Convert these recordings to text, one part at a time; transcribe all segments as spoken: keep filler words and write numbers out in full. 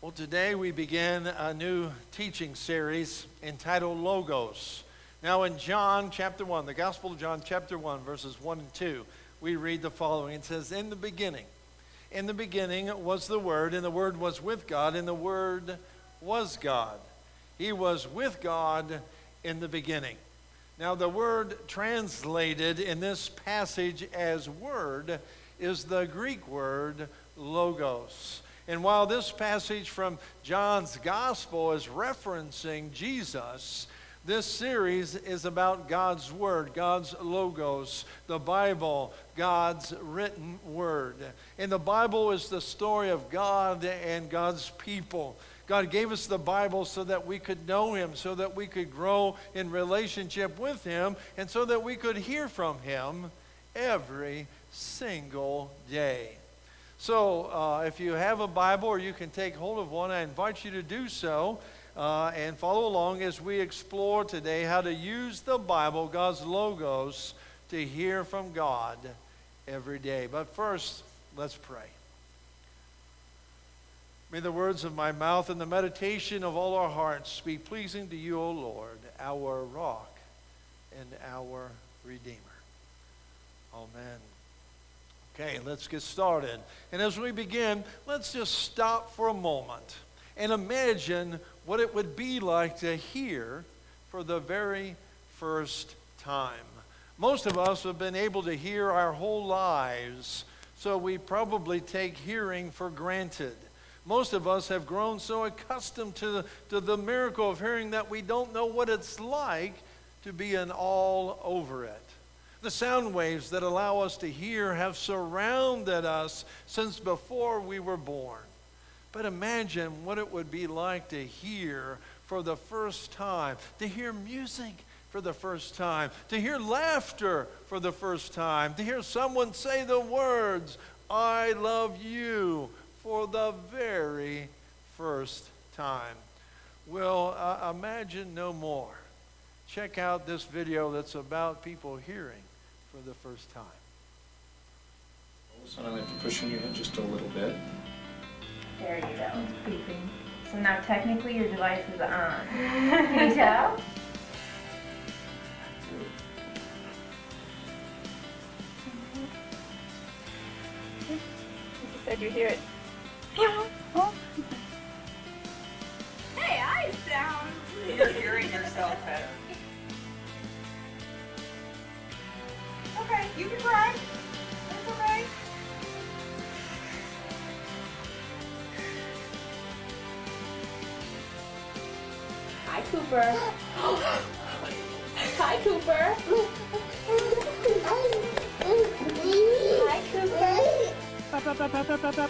Well, today we begin a new teaching series entitled Logos. Now in John chapter one, the Gospel of John chapter one, verses one and two, we read the following. It says, In the beginning, in the beginning was the Word, and the Word was with God, and the Word was God. He was with God in the beginning. Now the word translated in this passage as word is the Greek word logos. And while this passage from John's Gospel is referencing Jesus, this series is about God's Word, God's Logos, the Bible, God's written Word. And the Bible is the story of God and God's people. God gave us the Bible so that we could know Him, so that we could grow in relationship with Him, and so that we could hear from Him every single day. So uh, if you have a Bible or you can take hold of one, I invite you to do so uh, and follow along as we explore today how to use the Bible, God's Logos, to hear from God every day. But first, let's pray. May the words of my mouth and the meditation of all our hearts be pleasing to you, O Lord, our rock and our Redeemer. Amen. Okay, let's get started. And as we begin, let's just stop for a moment and imagine what it would be like to hear for the very first time. Most of us have been able to hear our whole lives, so we probably take hearing for granted. Most of us have grown so accustomed to the, to the miracle of hearing that we don't know what it's like to be an all over it. The sound waves that allow us to hear have surrounded us since before we were born. But imagine what it would be like to hear for the first time, to hear music for the first time, to hear laughter for the first time, to hear someone say the words, "I love you," for the very first time. Well, uh, imagine no more. Check out this video that's about people hearing for the first time. So I might be pushing you in just a little bit. There you go. Beeping. So now technically your device is on. Can you tell? You said you hear it. Hey, I sound. You're hearing yourself better. Okay, you can cry. It's okay. Hi, Cooper. Hi, Cooper. Hi, Cooper. Up, up, up, up, up, up, up.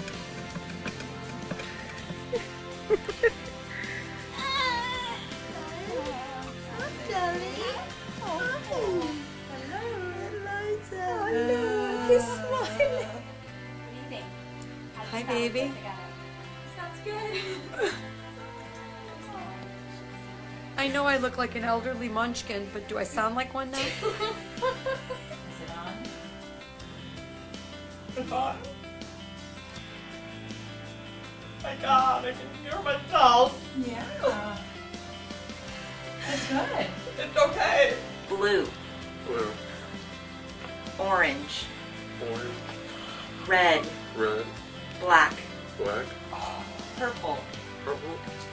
Hi, baby. Sounds good. I know I look like an elderly munchkin, but do I sound like one now? Is it on? It's on. My God, I can hear myself. Yeah. That's good. It's okay. Blue, Blue, orange, orange, red, red, black, black, purple, purple.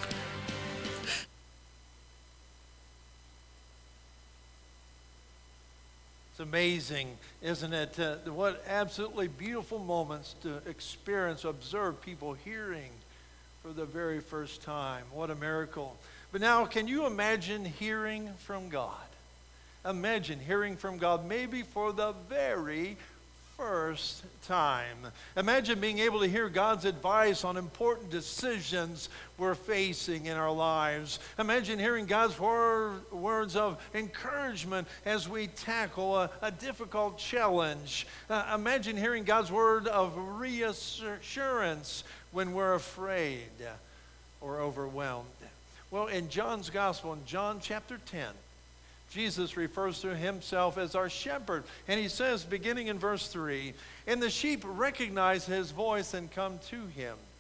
It's amazing, isn't it? Uh, what absolutely beautiful moments to experience, observe people hearing for the very first time. What a miracle. But now, can you imagine hearing from God? Imagine hearing from God maybe for the very first time. Imagine being able to hear God's advice on important decisions we're facing in our lives. Imagine hearing God's word, words of encouragement as we tackle a, a difficult challenge. Uh, imagine hearing God's word of reassurance when we're afraid or overwhelmed. Well, in John's Gospel, in John chapter ten, Jesus refers to himself as our shepherd. And he says, beginning in verse three, and the sheep recognize his voice and come to him.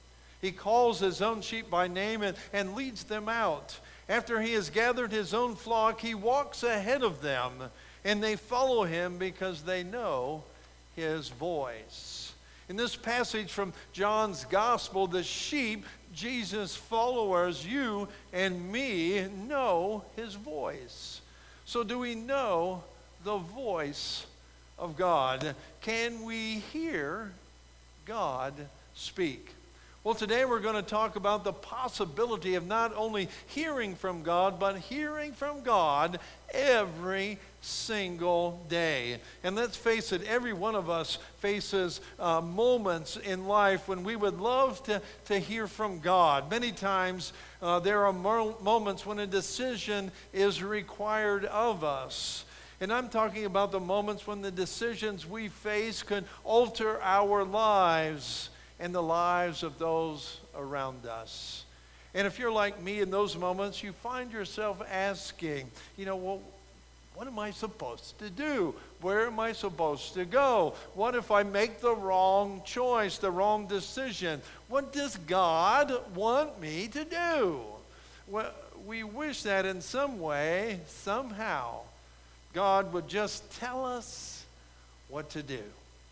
He calls his own sheep by name and, and leads them out. After he has gathered his own flock, he walks ahead of them, and they follow him because they know his voice. In this passage from John's Gospel, the sheep, Jesus' followers, you and me, know his voice. So do we know the voice of God? Can we hear God speak? Well, today we're going to talk about the possibility of not only hearing from God, but hearing from God every single day. And let's face it, every one of us faces uh, moments in life when we would love to, to hear from God. Many times uh, there are mo- moments when a decision is required of us. And I'm talking about the moments when the decisions we face can alter our lives and the lives of those around us. And if you're like me in those moments, you find yourself asking, you know, well, what am I supposed to do? Where am I supposed to go? What if I make the wrong choice, the wrong decision? What does God want me to do? Well, we wish that in some way, somehow, God would just tell us what to do.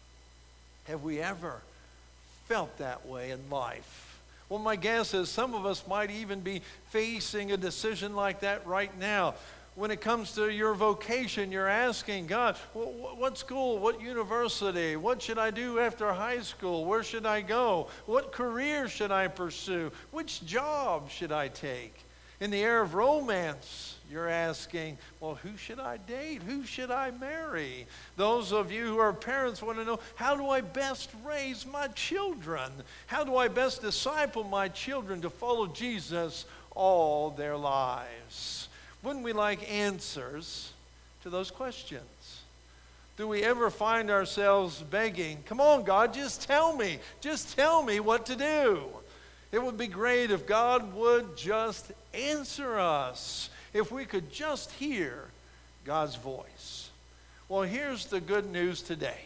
Have we ever felt that way in life? Well, my guess is some of us might even be facing a decision like that right now. When it comes to your vocation, you're asking God, what school, what university, what should I do after high school? Where should I go? What career should I pursue? Which job should I take? In the era of romance, you're asking, well, who should I date? Who should I marry? Those of you who are parents want to know, how do I best raise my children? How do I best disciple my children to follow Jesus all their lives? Wouldn't we like answers to those questions? Do we ever find ourselves begging, come on, God, just tell me. Just tell me what to do. It would be great if God would just answer us, if we could just hear God's voice. Well, here's the good news today.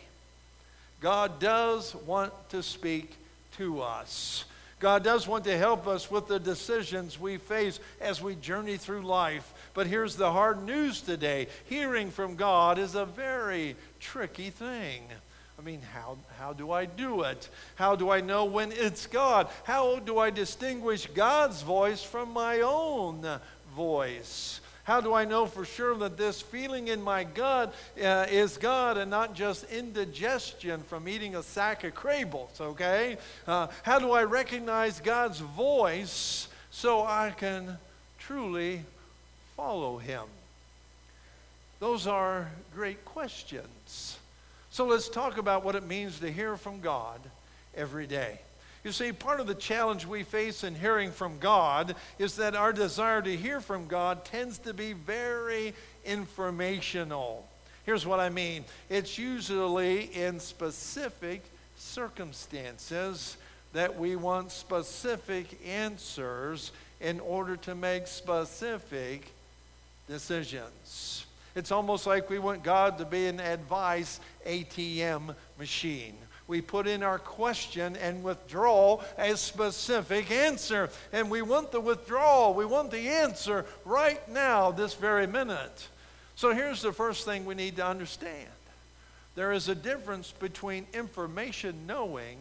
God does want to speak to us. God does want to help us with the decisions we face as we journey through life. But here's the hard news today. Hearing from God is a very tricky thing. I mean, how, how do I do it? How do I know when it's God? How do I distinguish God's voice from my own voice? How do I know for sure that this feeling in my gut uh, is God and not just indigestion from eating a sack of Krables, okay? Uh, how do I recognize God's voice so I can truly follow him? Those are great questions. So let's talk about what it means to hear from God every day. You see, part of the challenge we face in hearing from God is that our desire to hear from God tends to be very informational. Here's what I mean. It's usually in specific circumstances that we want specific answers in order to make specific decisions. It's almost like we want God to be an advice A T M machine. We put in our question and withdraw a specific answer. And we want the withdrawal. We want the answer right now, this very minute. So here's the first thing we need to understand. There is a difference between information knowing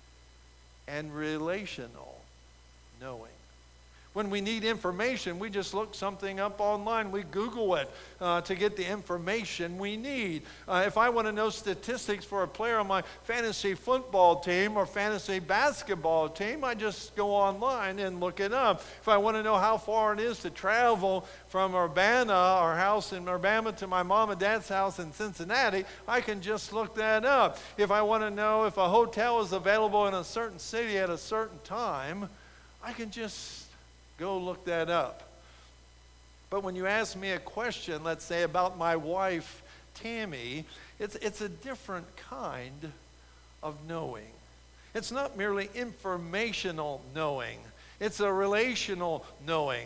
and relational knowing. When we need information, we just look something up online. We Google it uh, to get the information we need. Uh, if I want to know statistics for a player on my fantasy football team or fantasy basketball team, I just go online and look it up. If I want to know how far it is to travel from Urbana, our house in Urbana, to my mom and dad's house in Cincinnati, I can just look that up. If I want to know if a hotel is available in a certain city at a certain time, I can just go look that up. But when you ask me a question, let's say about my wife, Tammy, it's, it's a different kind of knowing. It's not merely informational knowing. It's a relational knowing.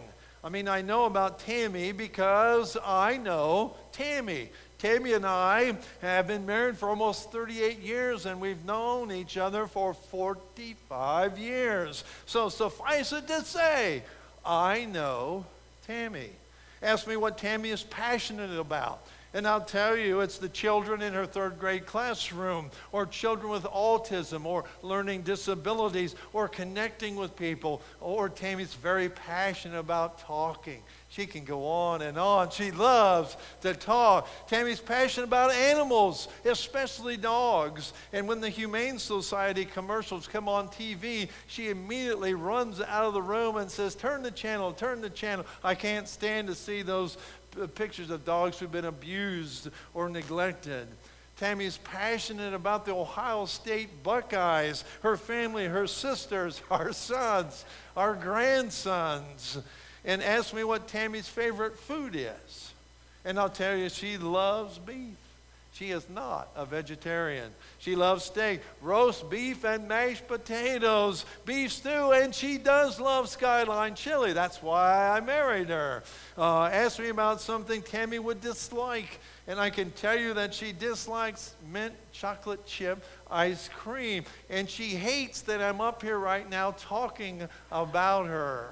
I mean, I know about Tammy because I know Tammy. Tammy and I have been married for almost thirty-eight years, and we've known each other for forty-five years. So suffice it to say, I know Tammy. Ask me what Tammy is passionate about. And I'll tell you, it's the children in her third grade classroom, or children with autism, or learning disabilities, or connecting with people. Or Tammy's very passionate about talking. She can go on and on. She loves to talk. Tammy's passionate about animals, especially dogs. And when the Humane Society commercials come on T V, she immediately runs out of the room and says, turn the channel, turn the channel. I can't stand to see those pictures of dogs who've been abused or neglected. Tammy's passionate about the Ohio State Buckeyes, her family, her sisters, our sons, our grandsons. And ask me what Tammy's favorite food is. And I'll tell you, she loves beef. She is not a vegetarian. She loves steak, roast beef and mashed potatoes, beef stew, and she does love Skyline chili. That's why I married her. Uh, ask me about something Tammy would dislike, and I can tell you that she dislikes mint chocolate chip ice cream, and she hates that I'm up here right now talking about her.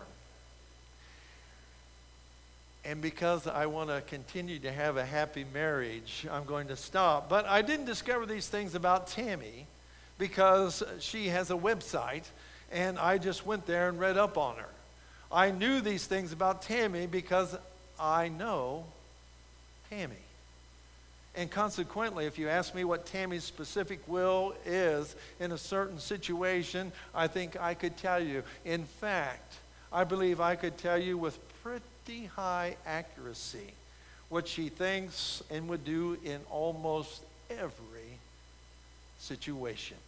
And because I want to continue to have a happy marriage, I'm going to stop. But I didn't discover these things about Tammy because she has a website, and I just went there and read up on her. I knew these things about Tammy because I know Tammy. And consequently, if you ask me what Tammy's specific will is in a certain situation, I think I could tell you. In fact, I believe I could tell you with pretty high accuracy what she thinks and would do in almost every situation.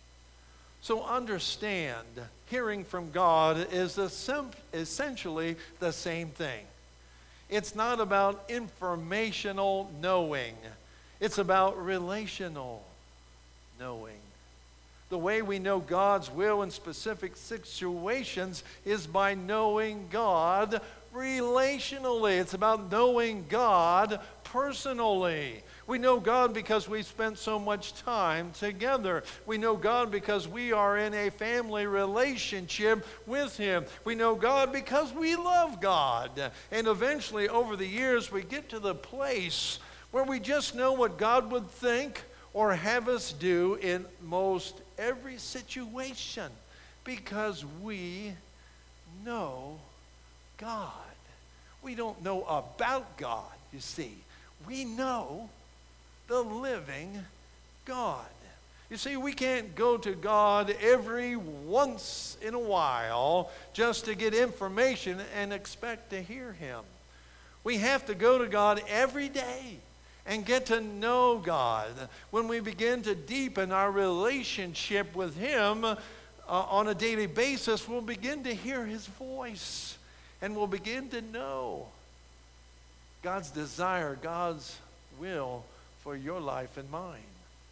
So understand, hearing from God is a sim- essentially the same thing. It's not about informational knowing. It's about relational knowing. The way we know God's will in specific situations is by knowing God relationally. It's about knowing God personally. We know God because we spent so much time together. We know God because we are in a family relationship with Him. We know God because we love God. And eventually, over the years, we get to the place where we just know what God would think or have us do in most every situation because we know God. We don't know about God, you see. We know the living God. You see, we can't go to God every once in a while just to get information and expect to hear Him. We have to go to God every day and get to know God. When we begin to deepen our relationship with Him uh, on a daily basis, we'll begin to hear His voice. And we'll begin to know God's desire, God's will for your life and mine.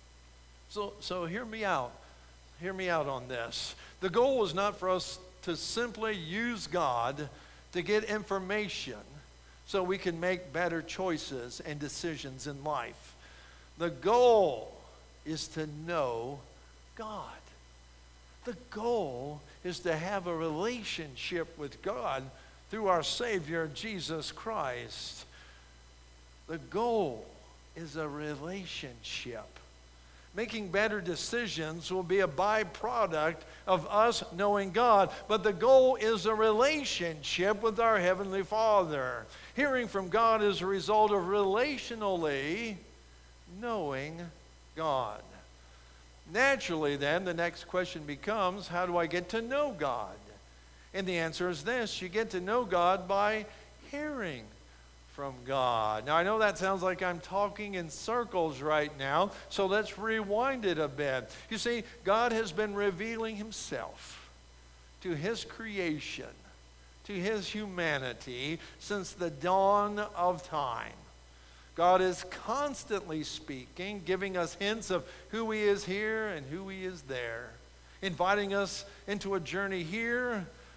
So, so hear me out. Hear me out on this. The goal is not for us to simply use God to get information so we can make better choices and decisions in life. The goal is to know God. The goal is to have a relationship with God through our Savior, Jesus Christ. The goal is a relationship. Making better decisions will be a byproduct of us knowing God. But the goal is a relationship with our Heavenly Father. Hearing from God is a result of relationally knowing God. Naturally, then, the next question becomes, how do I get to know God? And the answer is this: you get to know God by hearing from God. Now, I know that sounds like I'm talking in circles right now, so let's rewind it a bit. You see, God has been revealing Himself to His creation, to His humanity, since the dawn of time. God is constantly speaking, giving us hints of who He is here and who He is there, inviting us into a journey here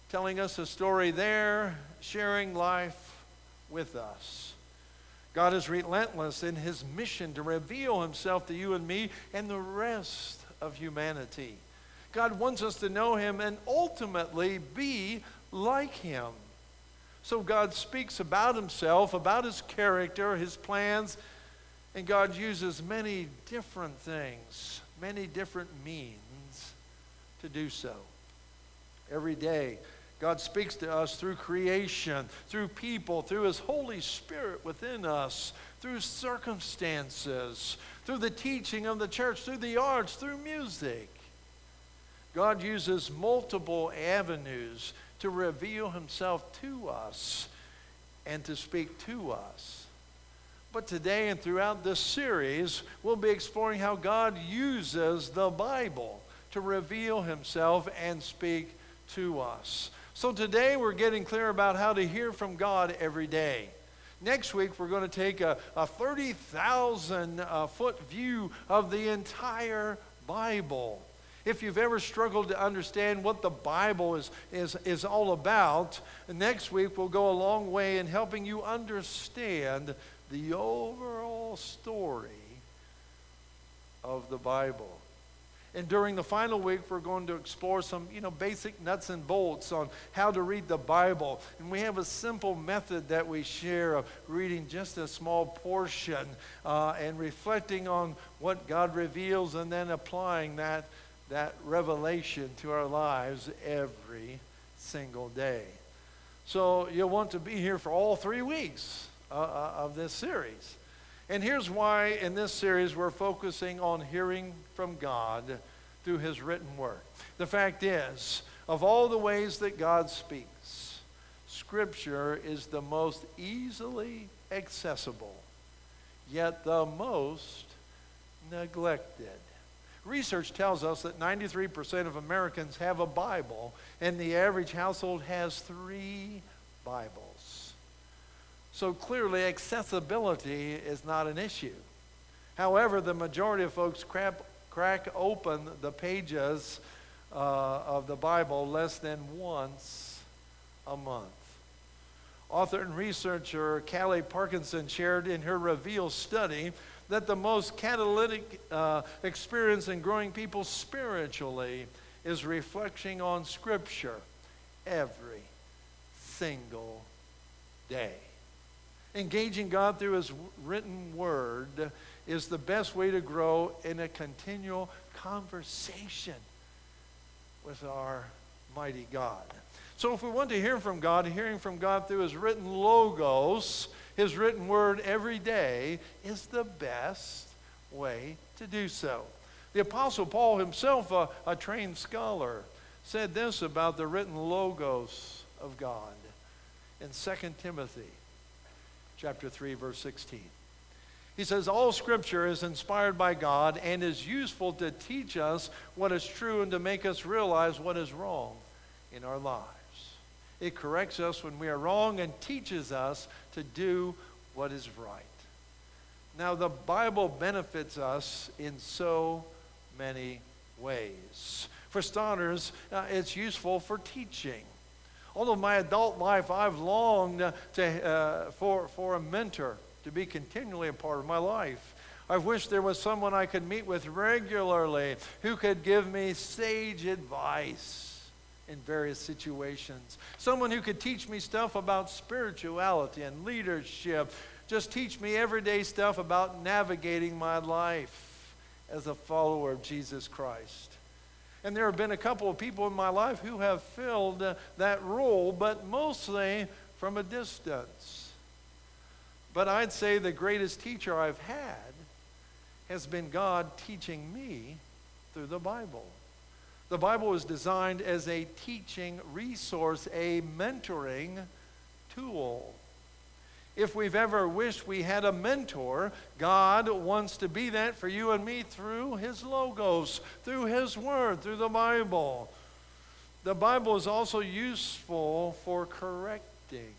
telling us a story there, sharing life with us. God is relentless in his mission to reveal himself to you and me and the rest of humanity. God wants us to know him and ultimately be like him. So God speaks about himself, about his character, his plans, and God uses many different things, many different means to do so. Every day, God speaks to us through creation, through people, through his Holy Spirit within us, through circumstances, through the teaching of the church, through the arts, through music. God uses multiple avenues to reveal himself to us and to speak to us. But today and throughout this series, we'll be exploring how God uses the Bible to reveal himself and speak to us. So today we're getting clear about how to hear from God every day. Next week we're going to take a, a thirty thousand uh, foot view of the entire Bible. If you've ever struggled to understand what the Bible is, is, is all about, next week we'll go a long way in helping you understand the overall story of the Bible. And during the final week, we're going to explore some, you know, basic nuts and bolts on how to read the Bible. And we have a simple method that we share of reading just a small portion uh, and reflecting on what God reveals and then applying that, that revelation to our lives every single day. So you'll want to be here for all three weeks uh, of this series. And here's why in this series we're focusing on hearing from God through his written word. The fact is, of all the ways that God speaks, Scripture is the most easily accessible, yet the most neglected. Research tells us that ninety-three percent of Americans have a Bible, and the average household has three Bibles. So clearly, accessibility is not an issue. However, the majority of folks crap, crack open the pages uh, of the Bible less than once a month. Author and researcher Callie Parkinson shared in her Reveal study that the most catalytic uh, experience in growing people spiritually is reflecting on Scripture every single day. Engaging God through his written word is the best way to grow in a continual conversation with our mighty God. So if we want to hear from God, hearing from God through his written logos, his written word every day, is the best way to do so. The Apostle Paul himself, a, a trained scholar, said this about the written logos of God in Second Timothy chapter three, verse sixteen. He says, all Scripture is inspired by God and is useful to teach us what is true and to make us realize what is wrong in our lives. It corrects us when we are wrong and teaches us to do what is right. Now, the Bible benefits us in so many ways. For starters, uh, it's useful for teaching. All of my adult life, I've longed to, uh, for, for a mentor to be continually a part of my life. I've wished there was someone I could meet with regularly who could give me sage advice in various situations. Someone who could teach me stuff about spirituality and leadership. Just teach me everyday stuff about navigating my life as a follower of Jesus Christ. And there have been a couple of people in my life who have filled uh, that role, but mostly from a distance. But I'd say the greatest teacher I've had has been God teaching me through the Bible. The Bible is designed as a teaching resource, a mentoring tool. If we've ever wished we had a mentor, God wants to be that for you and me through his logos, through his word, through the Bible. The Bible is also useful for correcting.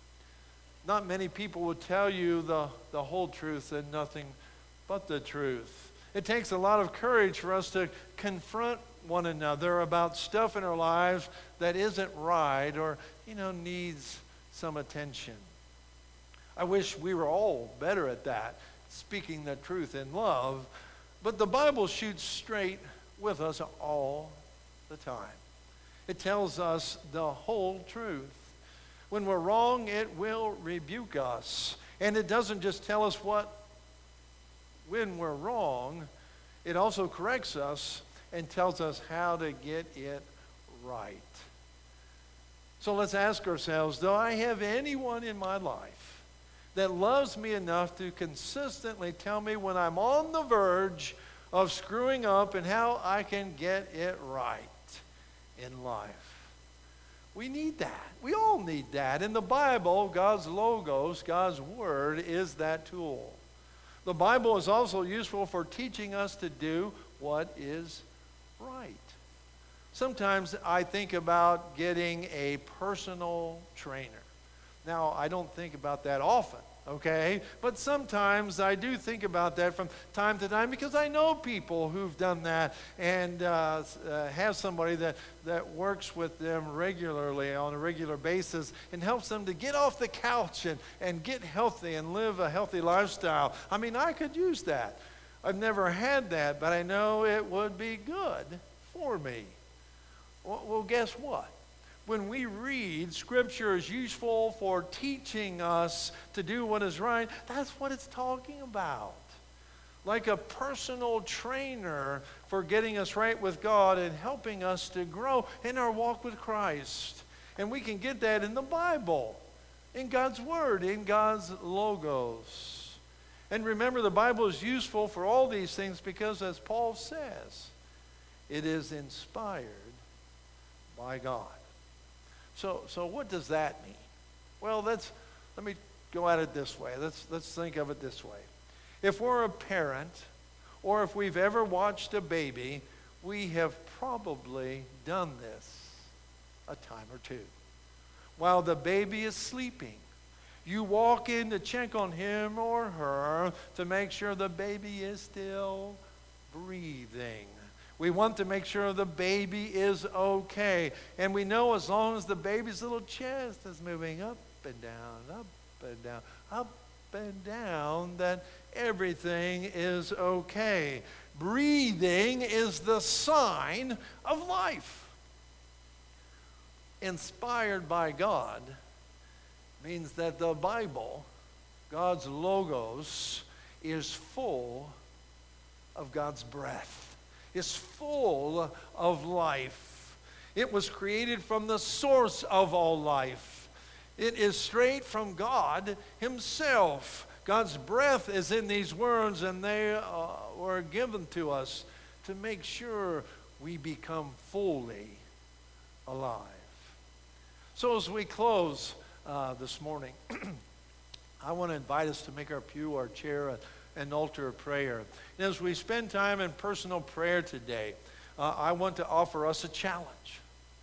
Not many people will tell you the, the whole truth and nothing but the truth. It takes a lot of courage for us to confront one another about stuff in our lives that isn't right or, you know, needs some attention. I wish we were all better at that, speaking the truth in love, but the Bible shoots straight with us all the time. It tells us the whole truth. When we're wrong, it will rebuke us. And it doesn't just tell us what, when we're wrong, it also corrects us and tells us how to get it right. So let's ask ourselves, do I have anyone in my life that loves me enough to consistently tell me when I'm on the verge of screwing up and how I can get it right in life? We need that. We all need that. In the Bible, God's logos, God's word, is that tool. The Bible is also useful for teaching us to do what is right. Sometimes I think about getting a personal trainer. Now, I don't think about that often, okay? But sometimes I do think about that from time to time because I know people who've done that and uh, uh, have somebody that, that works with them regularly on a regular basis and helps them to get off the couch and, and get healthy and live a healthy lifestyle. I mean, I could use that. I've never had that, but I know it would be good for me. Well, well guess what? When we read, Scripture is useful for teaching us to do what is right. That's what it's talking about. Like a personal trainer for getting us right with God and helping us to grow in our walk with Christ. And we can get that in the Bible, in God's Word, in God's logos. And remember, the Bible is useful for all these things because, as Paul says, it is inspired by God. So, so what does that mean? Well, let's, let me go at it this way. Let's, let's think of it this way. If we're a parent, or if we've ever watched a baby, we have probably done this a time or two. While the baby is sleeping, you walk in to check on him or her to make sure the baby is still breathing. We want to make sure the baby is okay. And we know as long as the baby's little chest is moving up and down, up and down, up and down, that everything is okay. Breathing is the sign of life. Inspired by God means that the Bible, God's logos, is full of God's breath. Is full of life. It was created from the source of all life. It is straight from God himself. God's breath is in these words, and they uh, were given to us to make sure we become fully alive. So as we close uh, this morning, I want to invite us to make our pew, our chair, a an altar of prayer. And as we spend time in personal prayer today, uh, I want to offer us a challenge.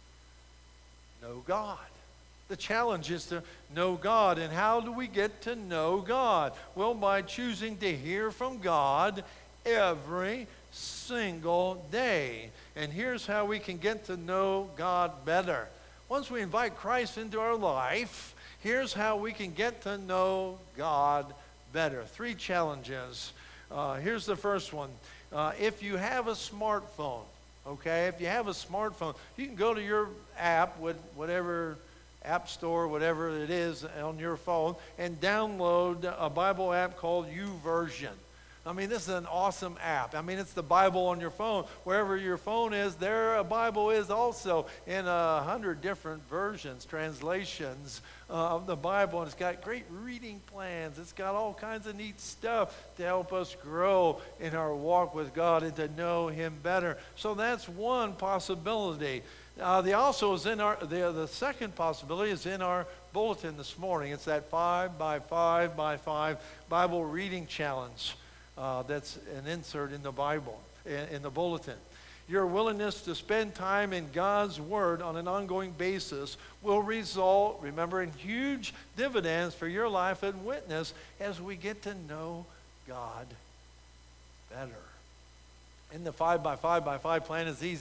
Know God. The challenge is to know God. And how do we get to know God? Well, by choosing to hear from God every single day. And here's how we can get to know God better. Once we invite Christ into our life, here's how we can get to know God better. Three challenges. Uh, here's the first one. Uh, if you have a smartphone, okay, if you have a smartphone, you can go to your app, with whatever app store, whatever it is on your phone, and download a Bible app called YouVersion. I mean, this is an awesome app. I mean, it's the Bible on your phone. Wherever your phone is, there a Bible is also in a hundred different versions, translations uh, of the Bible. And it's got great reading plans. It's got all kinds of neat stuff to help us grow in our walk with God and to know him better. So that's one possibility. Uh, the also is in our, the, the second possibility is in our bulletin this morning. It's that five by five by five Bible reading challenge. Uh, that's an insert in the Bible, in, in the bulletin. Your willingness to spend time in God's Word on an ongoing basis will result, remember, in huge dividends for your life and witness as we get to know God better. And the five by five by five plan is easy.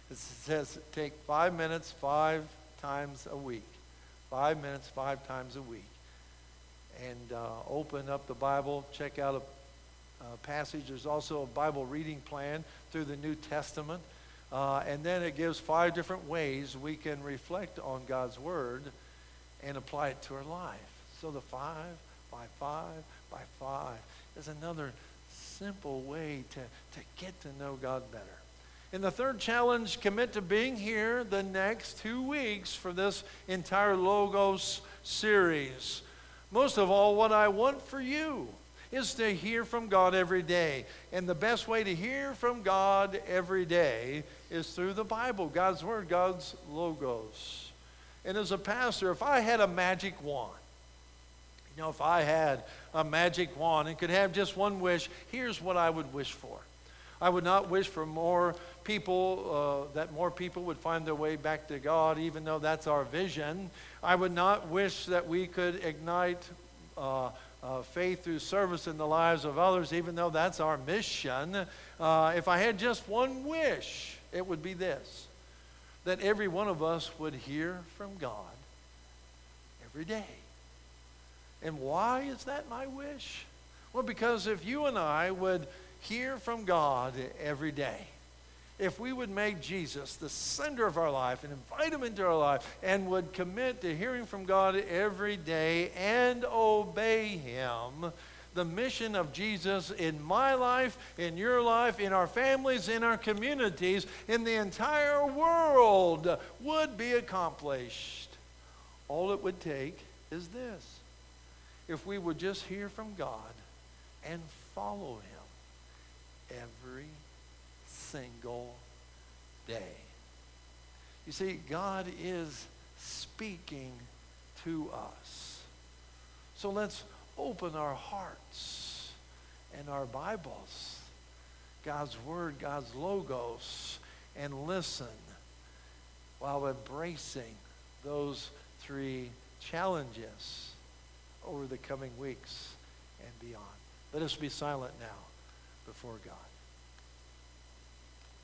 It says take five minutes five times a week. Five minutes five times a week. And uh, open up the Bible, check out a uh, passage. There's also a Bible reading plan through the New Testament. Uh, and then it gives five different ways we can reflect on God's Word and apply it to our life. So the five by five by five is another simple way to, to get to know God better. In the third challenge, commit to being here the next two weeks for this entire Logos series. Most of all, what I want for you is to hear from God every day. And the best way to hear from God every day is through the Bible, God's Word, God's Logos. And as a pastor, if I had a magic wand, you know, if I had a magic wand and could have just one wish, here's what I would wish for. I would not wish for more people, uh, that more people would find their way back to God, even though that's our vision. I would not wish that we could ignite uh, uh, faith through service in the lives of others, even though that's our mission. Uh, if I had just one wish, it would be this, that every one of us would hear from God every day. And why is that my wish? Well, because if you and I would hear from God every day, if we would make Jesus the center of our life and invite him into our life and would commit to hearing from God every day and obey him, the mission of Jesus in my life, in your life, in our families, in our communities, in the entire world would be accomplished. All it would take is this. If we would just hear from God and follow him every single day. You see, God is speaking to us. So let's open our hearts and our Bibles, God's Word, God's Logos, and listen while embracing those three challenges over the coming weeks and beyond. Let us be silent now before God.